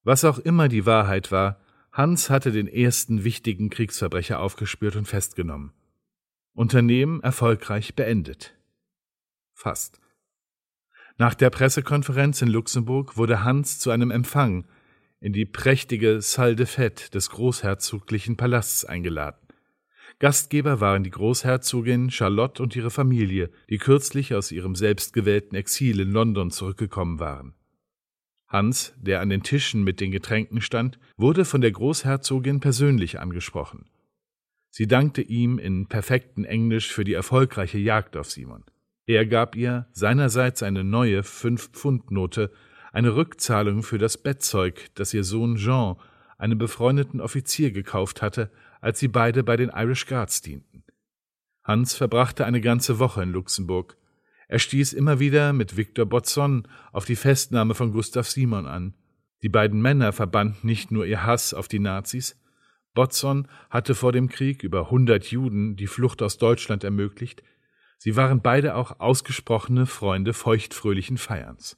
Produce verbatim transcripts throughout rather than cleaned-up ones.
Was auch immer die Wahrheit war, Hans hatte den ersten wichtigen Kriegsverbrecher aufgespürt und festgenommen. Unternehmen erfolgreich beendet. Fast. Nach der Pressekonferenz in Luxemburg wurde Hans zu einem Empfang in die prächtige Salle des Fêtes des großherzoglichen Palasts eingeladen. Gastgeber waren die Großherzogin Charlotte und ihre Familie, die kürzlich aus ihrem selbstgewählten Exil in London zurückgekommen waren. Hans, der an den Tischen mit den Getränken stand, wurde von der Großherzogin persönlich angesprochen. Sie dankte ihm in perfektem Englisch für die erfolgreiche Jagd auf Simon. Er gab ihr seinerseits eine neue Fünf-Pfund-Note, eine Rückzahlung für das Bettzeug, das ihr Sohn Jean, einem befreundeten Offizier, gekauft hatte, als sie beide bei den Irish Guards dienten. Hans verbrachte eine ganze Woche in Luxemburg. Er stieß immer wieder mit Victor Bozon auf die Festnahme von Gustav Simon an. Die beiden Männer verbanden nicht nur ihr Hass auf die Nazis. Bozon hatte vor dem Krieg über hundert Juden die Flucht aus Deutschland ermöglicht. Sie waren beide auch ausgesprochene Freunde feuchtfröhlichen Feierns.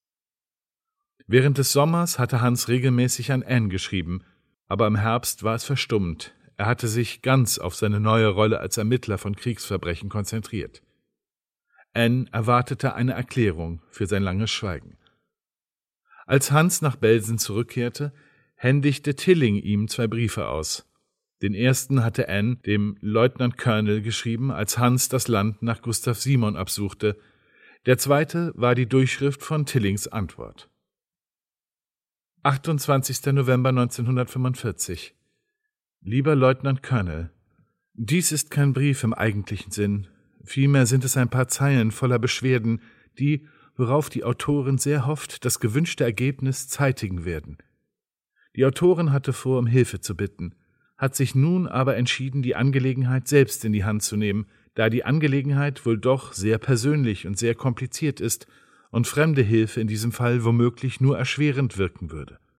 Während des Sommers hatte Hans regelmäßig an Anne geschrieben, aber im Herbst war es verstummt. Er hatte sich ganz auf seine neue Rolle als Ermittler von Kriegsverbrechen konzentriert. Anne erwartete eine Erklärung für sein langes Schweigen. Als Hans nach Belsen zurückkehrte, händigte Tilling ihm zwei Briefe aus. Den ersten hatte Anne dem Lieutenant Colonel geschrieben, als Hans das Land nach Gustav Simon absuchte. Der zweite war die Durchschrift von Tillings Antwort. achtundzwanzigster November neunzehnhundertfünfundvierzig. Lieber Lieutenant Colonel, dies ist kein Brief im eigentlichen Sinn. Vielmehr sind es ein paar Zeilen voller Beschwerden, die, worauf die Autorin sehr hofft, das gewünschte Ergebnis zeitigen werden. Die Autorin hatte vor, um Hilfe zu bitten, hat sich nun aber entschieden, die Angelegenheit selbst in die Hand zu nehmen, da die Angelegenheit wohl doch sehr persönlich und sehr kompliziert ist und fremde Hilfe in diesem Fall womöglich nur erschwerend wirken würde.